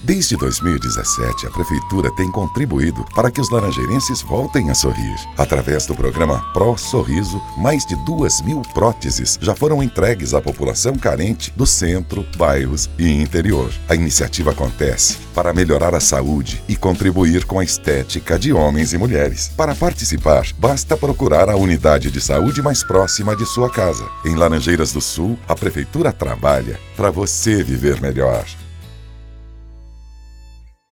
Desde 2017, a Prefeitura tem contribuído para que os laranjeirenses voltem a sorrir. Através do programa Pro Sorriso, mais de 2.000 próteses já foram entregues à população carente do centro, bairros e interior. A iniciativa acontece para melhorar a saúde e contribuir com a estética de homens e mulheres. Para participar, basta procurar a unidade de saúde mais próxima de sua casa. Em Laranjeiras do Sul, a Prefeitura trabalha para você viver melhor.